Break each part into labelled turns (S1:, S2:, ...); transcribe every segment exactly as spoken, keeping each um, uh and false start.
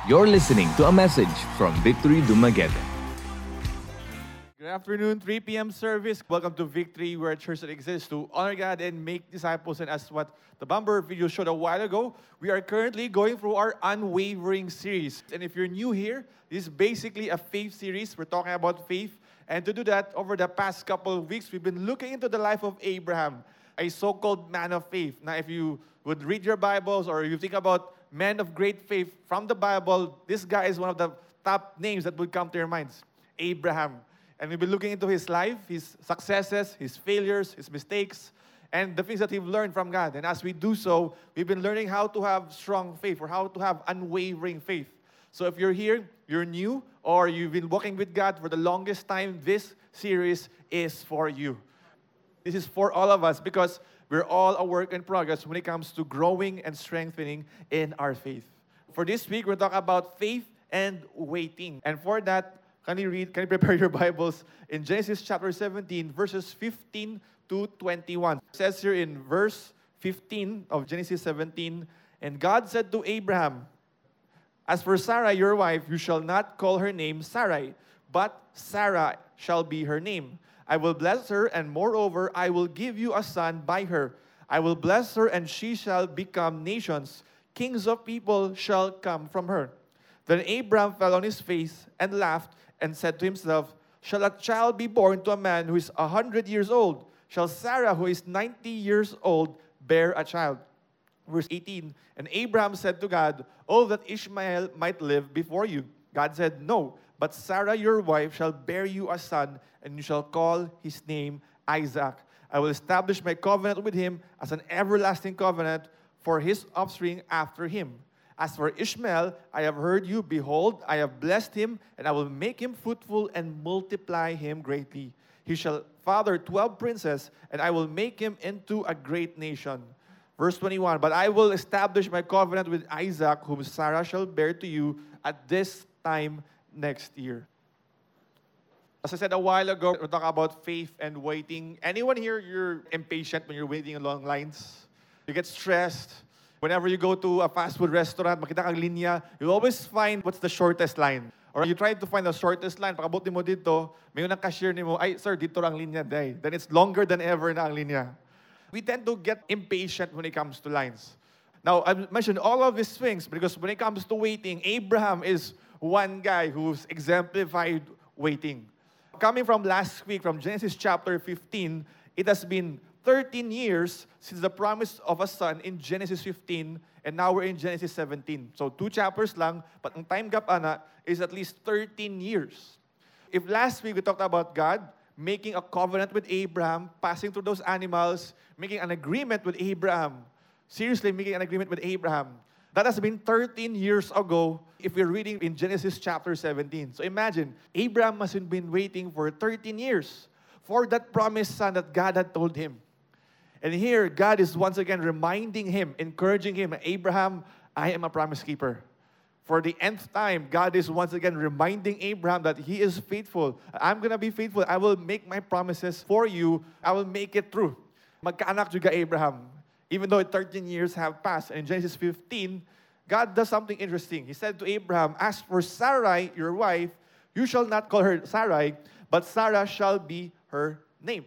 S1: You're listening to a message from Victory Dumaguete.
S2: Good afternoon, three p.m. service. Welcome to Victory, where a church that exists to honor God and make disciples. And as what the bumper video showed a while ago, we are currently going through our Unwavering series. And if you're new here, this is basically a faith series. We're talking about faith. And to do that, over the past couple of weeks, we've been looking into the life of Abraham, a so-called man of faith. Now, if you would read your Bibles or you think about men of great faith from the Bible, this guy is one of the top names that would come to your minds, Abraham. And we'll be looking into his life, his successes, his failures, his mistakes, and the things that he've learned from God. And as we do so, we've been learning how to have strong faith or how to have unwavering faith. So if you're here, you're new, or you've been walking with God for the longest time, this series is for you. This is for all of us because we're all a work in progress when it comes to growing and strengthening in our faith. For this week, we're talking about faith and waiting. And for that, can you read, can you prepare your Bibles in Genesis chapter seventeen, verses fifteen to twenty-one. It says here in verse fifteen of Genesis seventeen, and God said to Abraham, as for Sarah, your wife, you shall not call her name Sarai, but Sarah shall be her name. I will bless her, and moreover, I will give you a son by her. I will bless her, and she shall become nations. Kings of people shall come from her. Then Abraham fell on his face and laughed, and said to himself, shall a child be born to a man who is a hundred years old? Shall Sarah, who is ninety years old, bear a child? Verse eighteen, and Abraham said to God, oh, that Ishmael might live before you. God said, no, but Sarah your wife shall bear you a son, and you shall call his name Isaac. I will establish my covenant with him as an everlasting covenant for his offspring after him. As for Ishmael, I have heard you. Behold, I have blessed him, and I will make him fruitful and multiply him greatly. He shall father twelve princes, and I will make him into a great nation. Verse twenty-one, but I will establish my covenant with Isaac, whom Sarah shall bear to you at this time next year. As I said a while ago, we're talking about faith and waiting. Anyone here, you're impatient when you're waiting in long lines? You get stressed. Whenever you go to a fast food restaurant, makita kang linya, you always find what's the shortest line. Or you try to find the shortest line, pagkabuti mo dito, may unang cashier ni mo, ay, sir, dito lang linya, day. Then it's longer than ever na ang linya. We tend to get impatient when it comes to lines. Now, I mentioned all of these things because when it comes to waiting, Abraham is one guy who's exemplified waiting. Coming from last week, from Genesis chapter fifteen, it has been thirteen years since the promise of a son in Genesis fifteen, and now we're in Genesis seventeen. So two chapters lang, but ang time gap ana is at least thirteen years. If last week we talked about God making a covenant with Abraham, passing through those animals, making an agreement with Abraham, seriously making an agreement with Abraham, that has been thirteen years ago if we're reading in Genesis chapter seventeen. So imagine, Abraham must have been waiting for thirteen years for that promised son that God had told him. And here, God is once again reminding him, encouraging him, Abraham, I am a promise keeper. For the nth time, God is once again reminding Abraham that he is faithful. I'm going to be faithful. I will make my promises for you. I will make it true. Magkaanak juga Abraham. Even though thirteen years have passed. And in Genesis fifteen, God does something interesting. He said to Abraham, as for Sarai, your wife, you shall not call her Sarai, but Sarah shall be her name.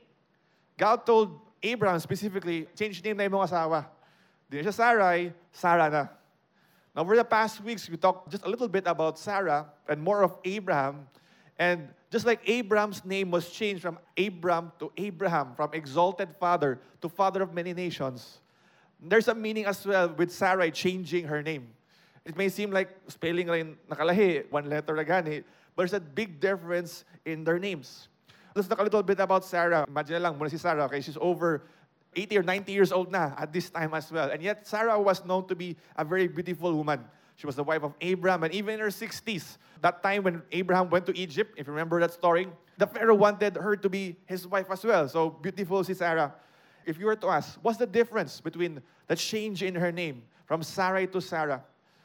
S2: God told Abraham specifically, change name na yung mga asawa. Di na siya Sarai, Sarah na. Now, over the past weeks, we talked just a little bit about Sarah and more of Abraham. And just like Abraham's name was changed from Abram to Abraham, from exalted father to father of many nations, there's a meaning as well with Sarai changing her name. It may seem like spelling rin nakalahi, one letter na gani, but there's a big difference in their names. Let's talk a little bit about Sarah. Imagine lang, muna si Sarah, okay, she's over eighty or ninety years old na at this time as well. And yet, Sarah was known to be a very beautiful woman. She was the wife of Abraham, and even in her sixties, that time when Abraham went to Egypt, if you remember that story, the Pharaoh wanted her to be his wife as well. So beautiful si Sarah. If you were to ask, what's the difference between the change in her name from Sarai to Sarah?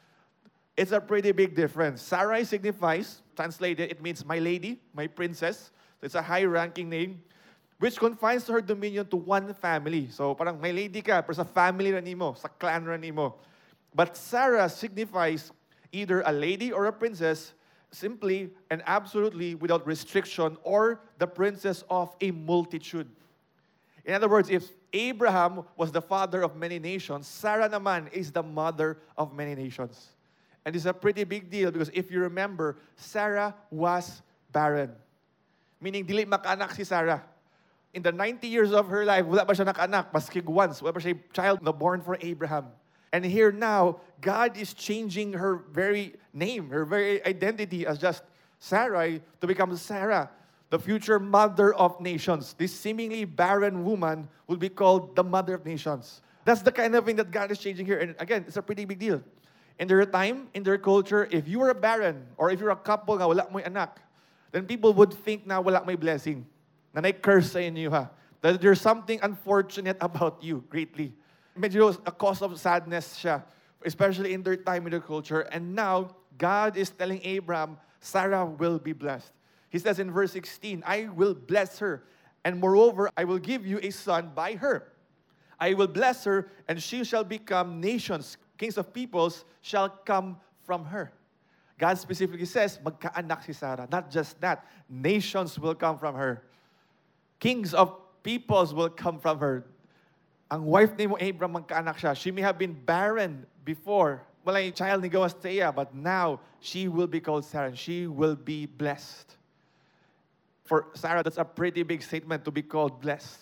S2: It's a pretty big difference. Sarai signifies, translated, it means my lady, my princess. So it's a high-ranking name, which confines her dominion to one family. So parang may lady ka, pero sa family na nimo, sa clan na nimo. But Sarah signifies either a lady or a princess, simply and absolutely without restriction, or the princess of a multitude. In other words, if Abraham was the father of many nations, Sarah naman is the mother of many nations. And this is a pretty big deal because if you remember, Sarah was barren. Meaning, dili makanak si Sarah. In the ninety years of her life, wala pa siya nakanak, maski once, wala pa siya child na born for Abraham. And here now, God is changing her very name, her very identity as just Sarai to become Sarah, the future mother of nations. This seemingly barren woman will be called the mother of nations. That's the kind of thing that God is changing here. And again, it's a pretty big deal. In their time, in their culture, if you were a barren, or if you're a couple nga wala mo'y anak, then people would think na wala may blessing. Na may curse sa inyo ha. That there's something unfortunate about you greatly. Medyo a cause of sadness siya, especially in their time, in their culture. And now, God is telling Abraham, Sarah will be blessed. He says in verse sixteen, I will bless her, and moreover, I will give you a son by her. I will bless her, and she shall become nations. Kings of peoples shall come from her. God specifically says, magkaanak si Sarah. Not just that, nations will come from her. Kings of peoples will come from her. Ang wife ni mo, Abraham, magkaanak siya. She may have been barren before. Wala yung child ni gawas Teya, but now she will be called Sarah. She will be blessed. For Sarah, that's a pretty big statement to be called blessed.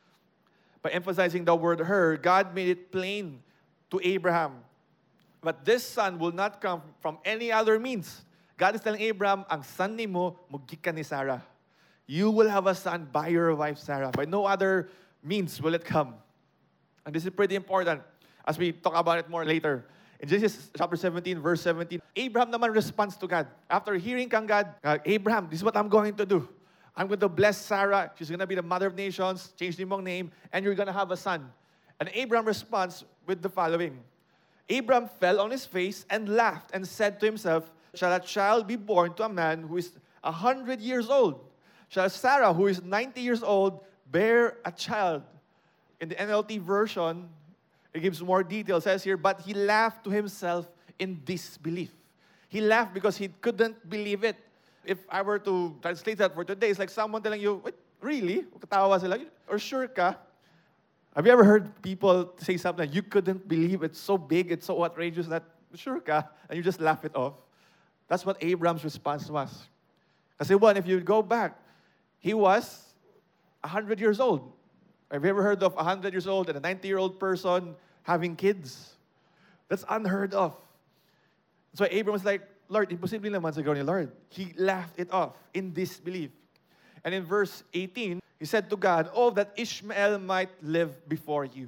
S2: By emphasizing the word her, God made it plain to Abraham. But this son will not come from any other means. God is telling Abraham, ang son ni mo, mugikan ni Sarah. You will have a son by your wife Sarah. By no other means will it come. And this is pretty important as we talk about it more later. In Genesis chapter seventeen, verse seventeen, Abraham naman responds to God. After hearing kang God, uh, Abraham, this is what I'm going to do. I'm going to bless Sarah. She's going to be the mother of nations. Change the mong name. And you're going to have a son. And Abraham responds with the following. Abraham fell on his face and laughed and said to himself, shall a child be born to a man who is a hundred years old? Shall Sarah, who is ninety years old, bear a child? In the N L T version, it gives more details. It says here, but he laughed to himself in disbelief. He laughed because he couldn't believe it. If I were to translate that for today, it's like someone telling you, wait, really? Katawa sila? Or sure ka? Have you ever heard people say something like, you couldn't believe it's so big, it's so outrageous that, sure ka? And you just laugh it off. That's what Abraham's response was. Kasi one, if you go back, he was one hundred years old. Have you ever heard of a one hundred years old and a ninety-year-old person having kids? That's unheard of. So Abraham was like, Lord, imposible naman sa ni Lord. He laughed it off in disbelief. And in verse eighteen, he said to God, oh, that Ishmael might live before you.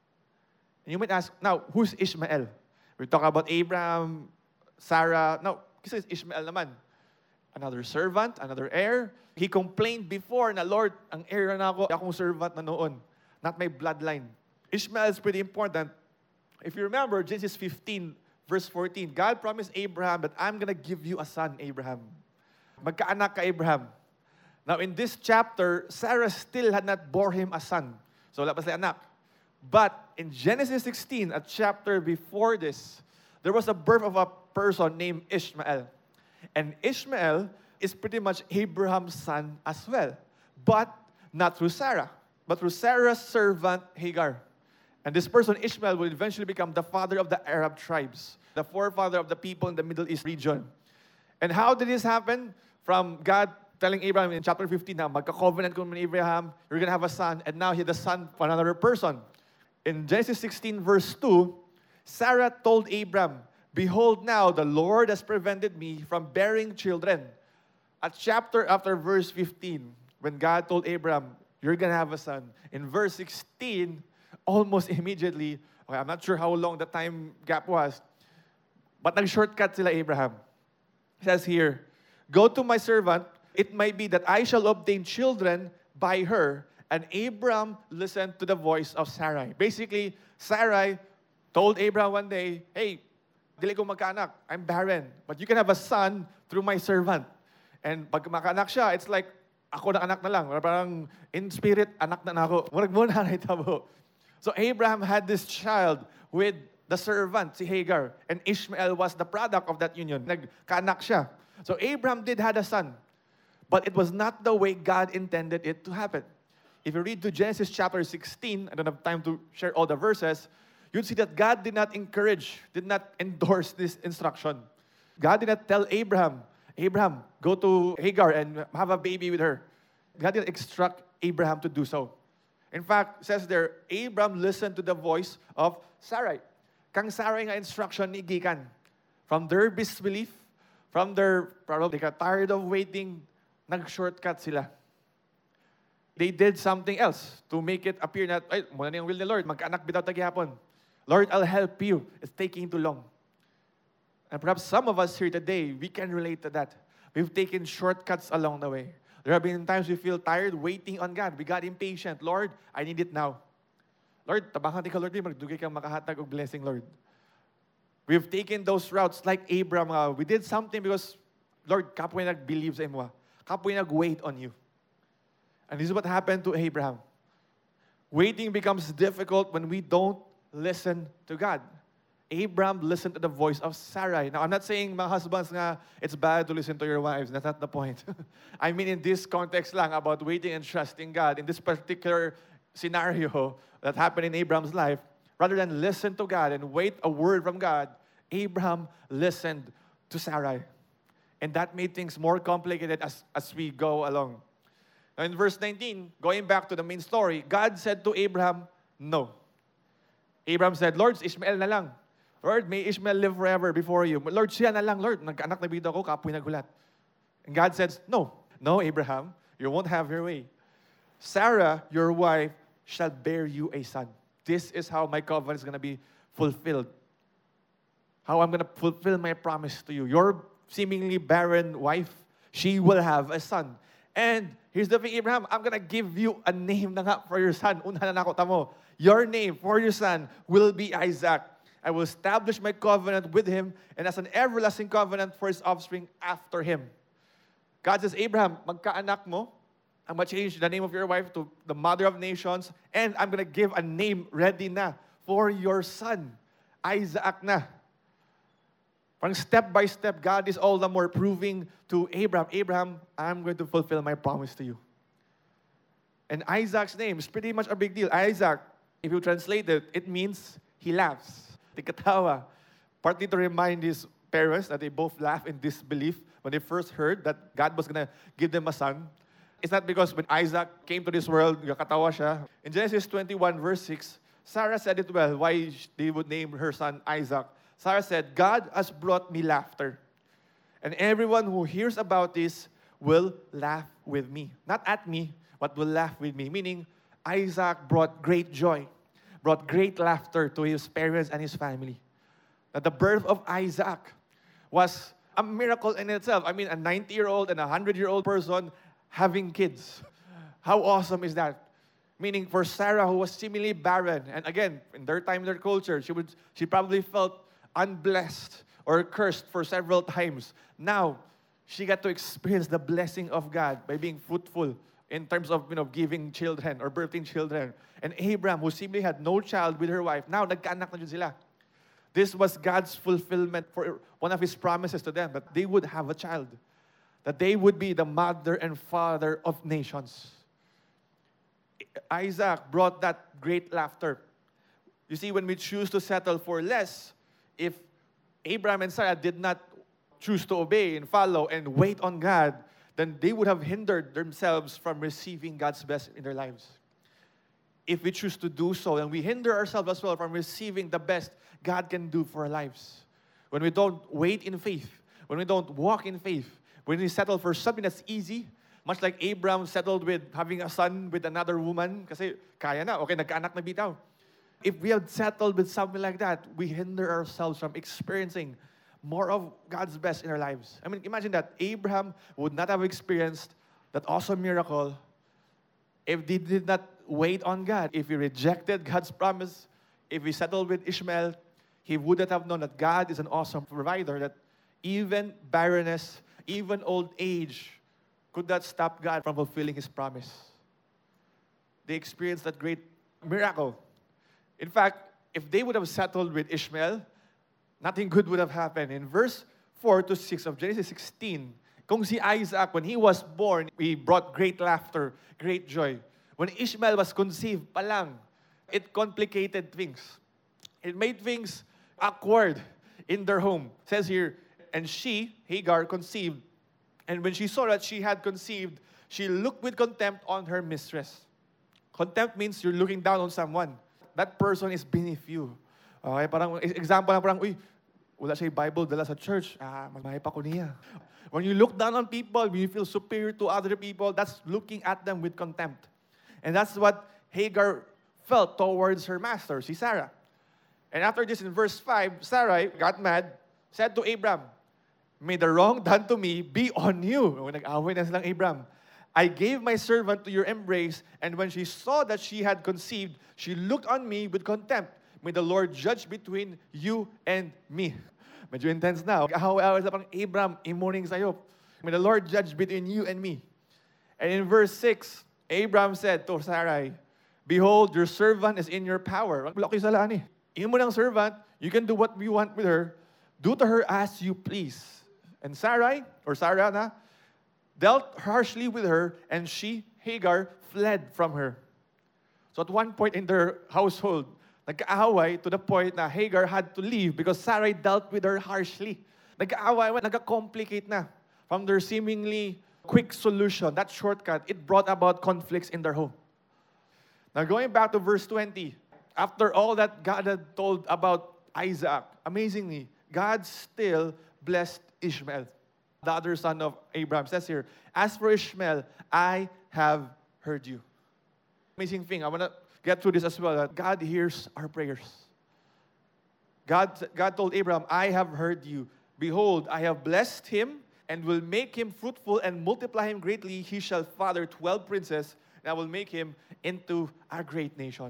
S2: And you might ask, now, who's Ishmael? We're talking about Abraham, Sarah. No, kasi Ishmael naman. Another servant, another heir. He complained before na, Lord, ang heir na ako, akong servant na noon. Not my bloodline. Ishmael is pretty important. If you remember, Genesis fifteen, verse fourteen, God promised Abraham that I'm going to give you a son, Abraham. Magkaanak ka, Abraham. Now, in this chapter, Sarah still had not bore him a son. So, wala pa sila anak. But in Genesis sixteen, a chapter before this, there was a birth of a person named Ishmael. And Ishmael is pretty much Abraham's son as well. But not through Sarah, but through Sarah's servant, Hagar. And this person, Ishmael, will eventually become the father of the Arab tribes, the forefather of the people in the Middle East region. And how did this happen? From God telling Abraham in chapter fifteen, na magka-covenant ko with Abraham, you're going to have a son, and now he had a son for another person. In Genesis sixteen, verse two, Sarah told Abraham, behold now, the Lord has prevented me from bearing children. A chapter after verse fifteen, when God told Abraham, you're going to have a son. In verse sixteen, almost immediately, okay, I'm not sure how long the time gap was, but nag-shortcut sila Abraham. It says here, go to my servant, it might be that I shall obtain children by her. And Abraham listened to the voice of Sarai. Basically, Sarai told Abraham one day, hey, dili ko magkaanak, I'm barren, but you can have a son through my servant. And pag makaanak siya, it's like, ako na anak na lang. Parang in spirit, anak na na ako. Murag mo na naitabo. So Abraham had this child with the servant, si Hagar, and Ishmael was the product of that union. Nagkaanak siya. So Abraham did have a son, but it was not the way God intended it to happen. If you read to Genesis chapter sixteen, I don't have time to share all the verses, you'd see that God did not encourage, did not endorse this instruction. God did not tell Abraham, Abraham, go to Hagar and have a baby with her. God did not instruct Abraham to do so. In fact, it says there, Abraham listened to the voice of Sarai. Kang Sarai nga instruction ni gikan. From their disbelief, from their, probably they got tired of waiting, nag-shortcut sila. They did something else to make it appear that, ay, muna na yung will ni Lord, magkaanak bitaw tagyapon. Lord, I'll help you. It's taking too long. And perhaps some of us here today, we can relate to that. We've taken shortcuts along the way. There have been times we feel tired waiting on God. We got impatient. Lord, I need it now. Lord, tabangan ti ka, Lord, magdugay kang makahatag og blessing, Lord. We've taken those routes like Abraham. Uh, we did something because, Lord, kapoy nag-believe sa imo. Kapoy nag-wait on you. And this is what happened to Abraham. Waiting becomes difficult when we don't listen to God. Abraham listened to the voice of Sarai. Now, I'm not saying mga husbands nga, it's bad to listen to your wives. That's not the point. I mean in this context lang about waiting and trusting God. In this particular scenario that happened in Abraham's life, rather than listen to God and wait a word from God, Abraham listened to Sarai. And that made things more complicated as, as we go along. Now in verse nineteen, going back to the main story, God said to Abraham, no. Abraham said, Lord, Ishmael na lang. Lord, may Ishmael live forever before you. Lord, siya na lang, Lord. Nagkaanak na bida ko, kapoy nagulat. And God says, no. No, Abraham, you won't have your way. Sarah, your wife, shall bear you a son. This is how my covenant is going to be fulfilled. How I'm going to fulfill my promise to you. Your seemingly barren wife, she will have a son. And here's the thing, Abraham, I'm going to give you a name na nga for your son. Una na nakota mo. Your name for your son will be Isaac. I will establish my covenant with him and as an everlasting covenant for his offspring after him. God says, Abraham, magkaanak mo. I'm going to change the name of your wife to the mother of nations. And I'm going to give a name ready na for your son. Isaac na. From step by step, God is all the more proving to Abraham, Abraham, I'm going to fulfill my promise to you. And Isaac's name is pretty much a big deal. Isaac, if you translate it, it means he laughs. Tikatawa. Partly to remind his parents that they both laugh in disbelief when they first heard that God was going to give them a son. It's not because when Isaac came to this world, nakatawa siya. In Genesis twenty-one, verse six, Sarah said it well, why they would name her son Isaac. Sarah said, God has brought me laughter. And everyone who hears about this will laugh with me. Not at me, but will laugh with me. Meaning, Isaac brought great joy, brought great laughter to his parents and his family. That the birth of Isaac was a miracle in itself. I mean, a ninety-year-old and a one hundred-year-old person having kids. How awesome is that? Meaning for Sarah, who was seemingly barren, and again, in their time, their culture, she would she probably felt unblessed or cursed for several times. Now, she got to experience the blessing of God by being fruitful in terms of, you know, giving children or birthing children. And Abraham, who seemingly had no child with her wife, now nagkaanak na dyan sila. This was God's fulfillment for one of His promises to them, that they would have a child, that they would be the mother and father of nations. Isaac brought that great laughter. You see, when we choose to settle for less, if Abraham and Sarah did not choose to obey and follow and wait on God, then they would have hindered themselves from receiving God's best in their lives. If we choose to do so, then we hinder ourselves as well from receiving the best God can do for our lives. When we don't wait in faith, when we don't walk in faith, when we settle for something that's easy, much like Abraham settled with having a son with another woman, kasi kaya na, okay, nagkaanak na bitaw. If we have settled with something like that, we hinder ourselves from experiencing more of God's best in our lives. I mean, imagine that Abraham would not have experienced that awesome miracle if they did not wait on God. If he rejected God's promise, if he settled with Ishmael, he wouldn't have known that God is an awesome provider, that even barrenness, even old age could not stop God from fulfilling His promise. They experienced that great miracle. In fact, if they would have settled with Ishmael, nothing good would have happened. In verse four to six of Genesis sixteen, kung si Isaac, when he was born, he brought great laughter, great joy. When Ishmael was conceived pa lang, it complicated things. It made things awkward in their home. It says here, and she, Hagar, conceived. And when she saw that she had conceived, she looked with contempt on her mistress. Contempt means you're looking down on someone. That person is beneath you. Okay, parang example lang parang, uy, wala siya Bible dala sa church. Ah, magmahay pa ko niya. When you look down on people, when you feel superior to other people, that's looking at them with contempt. And that's what Hagar felt towards her master, si Sarah. And after this, in verse five, Sarai got mad, said to Abram, may the wrong done to me be on you. Nag-away na silang Abram. I gave my servant to your embrace, and when she saw that she had conceived, she looked on me with contempt. May the Lord judge between you and me. Medyo intense na. Nag-away sa parang, Abram, imuning sa'yo. May the Lord judge between you and me. And in verse six, Abram said to Sarai, behold, your servant is in your power. Laki sa laan eh. Iyon mo ng servant, you can do what you want with her. Do to her as you please. And Sarai, or Sarah na, dealt harshly with her, and she, Hagar, fled from her. So at one point in their household, nagkaaway to the point na Hagar had to leave because Sarai dealt with her harshly. Nagkaaway, nagka-complicate na. From their seemingly quick solution, that shortcut, it brought about conflicts in their home. Now going back to verse twenty, after all that God had told about Isaac, amazingly, God still blessed Ishmael, the other son of Abraham. It says here, as for Ishmael, I have heard you. Amazing thing, I want to get through this as well, that God hears our prayers. God, God told Abraham, I have heard you. Behold, I have blessed him and will make him fruitful and multiply him greatly. He shall father twelve princes, and I will make him into a great nation.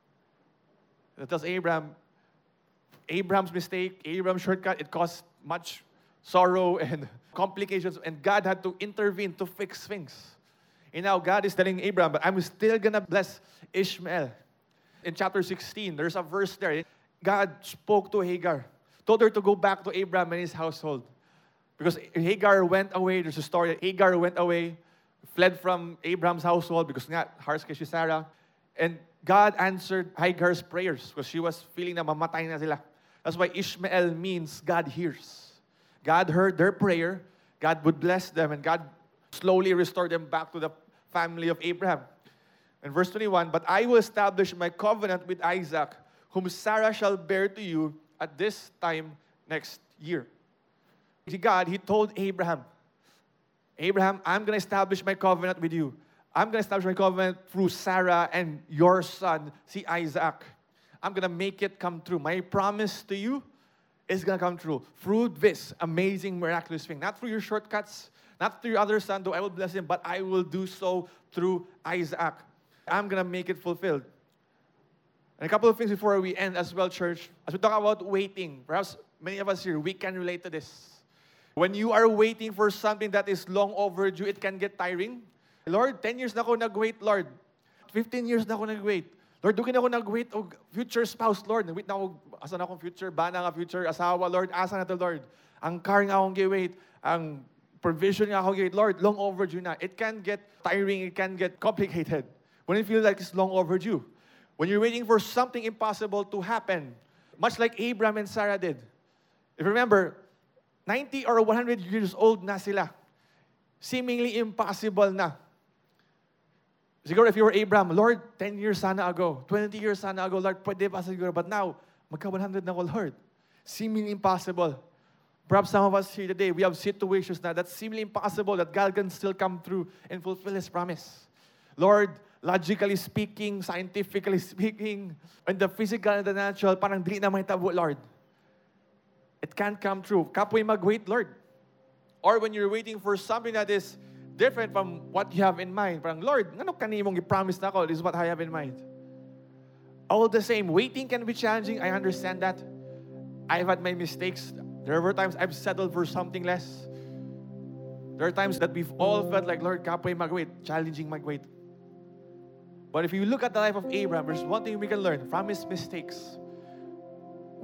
S2: That tells Abraham, Abraham's mistake, Abraham's shortcut, it caused much sorrow and complications, and God had to intervene to fix things. And now God is telling Abraham, but I'm still gonna bless Ishmael. In chapter sixteen, there's a verse there. God spoke to Hagar, told her to go back to Abraham and his household. Because Hagar went away, there's a story that Hagar went away, fled from Abraham's household because nga, harsh kay si Sarah. And God answered Hagar's prayers because she was feeling na mamatay na sila. That's why Ishmael means God hears. God heard their prayer, God would bless them, and God slowly restored them back to the family of Abraham. In verse twenty-one, but I will establish my covenant with Isaac, whom Sarah shall bear to you at this time next year. See, God, He told Abraham, Abraham, I'm going to establish my covenant with you. I'm going to establish my covenant through Sarah and your son, see Isaac. I'm going to make it come true. My promise to you is going to come true through this amazing, miraculous thing. Not through your shortcuts, not through your other son, though I will bless him, but I will do so through Isaac. I'm going to make it fulfilled. And a couple of things before we end as well, church. As we talk about waiting, perhaps many of us here, we can relate to this. When you are waiting for something that is long overdue, it can get tiring. Lord, ten years na ako nag-wait, Lord. fifteen years na ako nag-wait. Lord, dukin ako nag-wait o future spouse, Lord. Nag-wait na ako, asan akong future, bana nga future, asawa, Lord, asan na to, Lord. Ang car nga akong gi-wait, ang provision nga akong gi-wait, Lord, long overdue na. It can get tiring, it can get complicated. When you feel like it's long overdue. When you're waiting for something impossible to happen, much like Abraham and Sarah did. If you remember, ninety or one hundred years old na sila. Seemingly impossible na. Siguro if you were Abraham, Lord, ten years sana ago, twenty years sana ago, Lord, pwede pa siguro. But now, magka one hundred na ako, Lord. Seemingly impossible. Perhaps some of us here today, we have situations now that seemingly impossible that God can still come through and fulfill His promise. Lord, logically speaking, scientifically speaking, in the physical and the natural, parang dili na mahitabo, Lord. It can't come true. Kapoy mag-wait, Lord. Or when you're waiting for something that is different from what you have in mind. Parang, Lord, ano kanimong i-promise na ako? This is what I have in mind. All the same, waiting can be challenging. I understand that. I've had my mistakes. There were times I've settled for something less. There are times that we've all felt like, Lord, kapoy mag-wait. Challenging mag-wait. But if you look at the life of Abraham, there's one thing we can learn from his mistakes.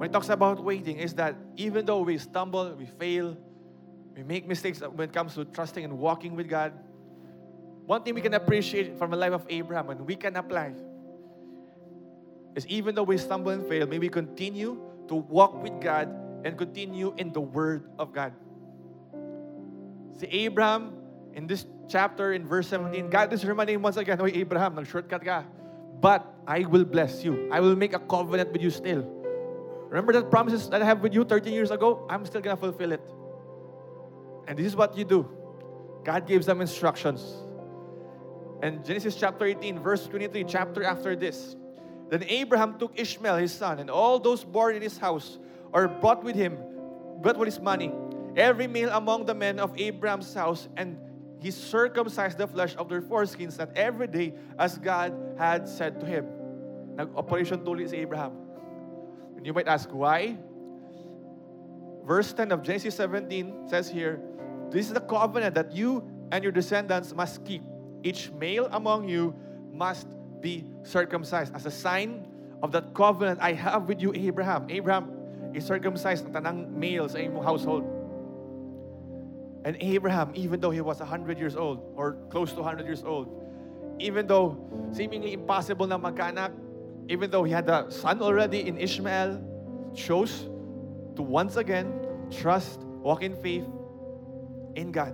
S2: when it talks about waiting is that even though we stumble, we fail, we make mistakes when it comes to trusting and walking with God, one thing we can appreciate from the life of Abraham and we can apply is even though we stumble and fail, may we continue to walk with God and continue in the Word of God. Si Abraham, in this chapter, in verse seventeen, God is reminding once again, Oy Abraham, nag-shortcut ka, but I will bless you. I will make a covenant with you still. Remember that promises that I have with you thirteen years ago? I'm still going to fulfill it. And this is what you do. God gives them instructions. And Genesis chapter eighteen, verse twenty-three, chapter after this. Then Abraham took Ishmael, his son, and all those born in his house, or brought with him, brought with his money, every male among the men of Abraham's house, and he circumcised the flesh of their foreskins, that every day as God had said to him. Nag-operation tuloy si Abraham. And you might ask, why? Verse ten of Genesis seventeen says here, this is the covenant that you and your descendants must keep. Each male among you must be circumcised as a sign of that covenant I have with you, Abraham. Abraham is circumcised ng tanang male sa iyong household. And Abraham, even though he was one hundred years old, or close to one hundred years old, even though seemingly impossible na magkaanak, even though he had a son already in Ishmael, chose to once again trust, walk in faith in God.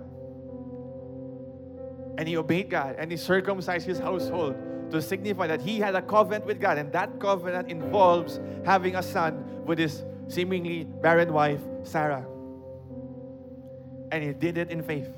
S2: And he obeyed God, and he circumcised his household to signify that he had a covenant with God, and that covenant involves having a son with his seemingly barren wife, Sarah. And he did it in faith.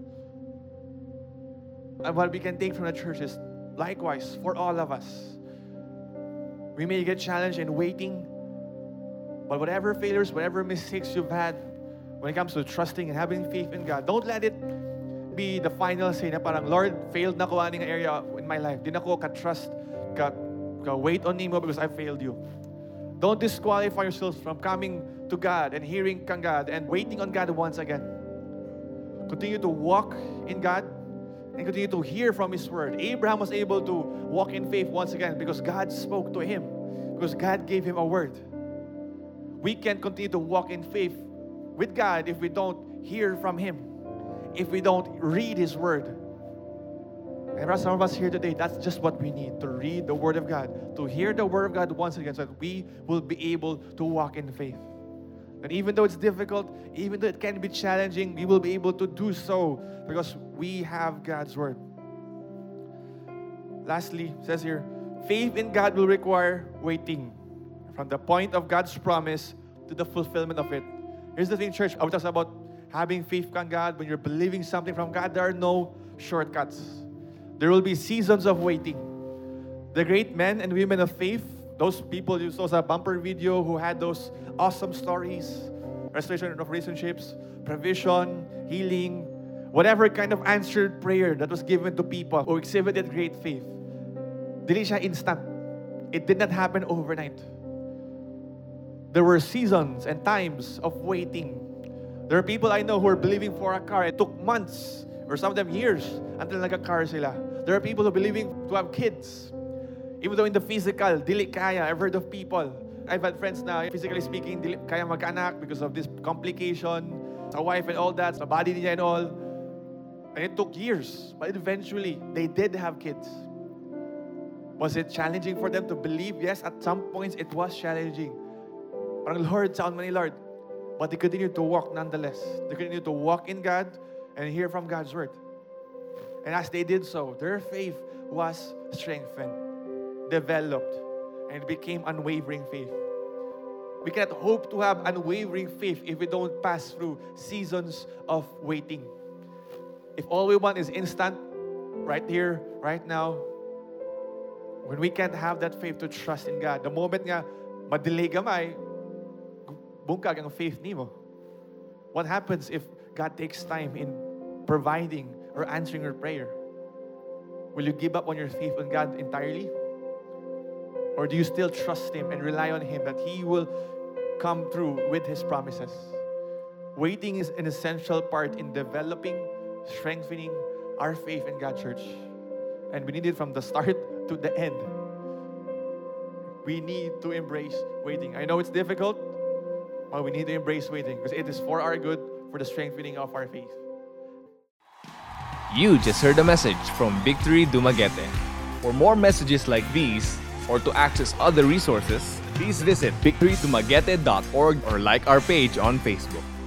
S2: And what we can take from the church is, likewise, for all of us, we may get challenged in waiting, but whatever failures, whatever mistakes you've had, when it comes to trusting and having faith in God, don't let it be the final say na parang, Lord, failed na ko aning area in my life. Di na ko ka-trust, ka, ka-wait on Nemo because I failed you. Don't disqualify yourselves from coming to God and hearing kang God and waiting on God once again. Continue to walk in God and continue to hear from His Word. Abraham was able to walk in faith once again because God spoke to him, because God gave him a word. We can continue to walk in faith with God if we don't hear from Him, if we don't read His Word. And for some of us here today, that's just what we need, to read the Word of God, to hear the Word of God once again so that we will be able to walk in faith. And even though it's difficult, even though it can be challenging, we will be able to do so because we have God's Word. Lastly, it says here, faith in God will require waiting from the point of God's promise to the fulfillment of it. Here's the thing, church. I was talking about having faith in God. When you're believing something from God, there are no shortcuts. There will be seasons of waiting. The great men and women of faith, those people you saw a bumper video who had those awesome stories, restoration of relationships, provision, healing, whatever kind of answered prayer that was given to people who exhibited great faith. Dili siya instant. It did not happen overnight. There were seasons and times of waiting. There are people I know who are believing for a car. It took months or some of them years until nagka-car sila. There are people who are believing to have kids. Even though in the physical, dili kaya. I've heard of people. I've had friends na, physically speaking, dili kaya magkaanak because of this complication, sa wife and all that, sa body niya and all. And it took years. But eventually, they did have kids. Was it challenging for them to believe? Yes, at some points, it was challenging. Parang, Lord, sound money, Lord. But they continued to walk nonetheless. They continued to walk in God and hear from God's Word. And as they did so, their faith was strengthened, developed, and it became unwavering faith. We cannot hope to have unwavering faith if we don't pass through seasons of waiting. If all we want is instant, right here, right now, when we can't have that faith to trust in God, the moment nga, madelay gamay, bungkag ang faith nimo. What happens if God takes time in providing or answering your prayer? Will you give up on your faith on God entirely? Or do you still trust Him and rely on Him that He will come through with His promises? Waiting is an essential part in developing, strengthening our faith in God, church. And we need it from the start to the end. we need to embrace waiting. I know it's difficult, but we need to embrace waiting because it is for our good, for the strengthening of our faith.
S1: You just heard a message from Victory Dumaguete. For more messages like these, or to access other resources, please visit victory dumaguete dot org or like our page on Facebook.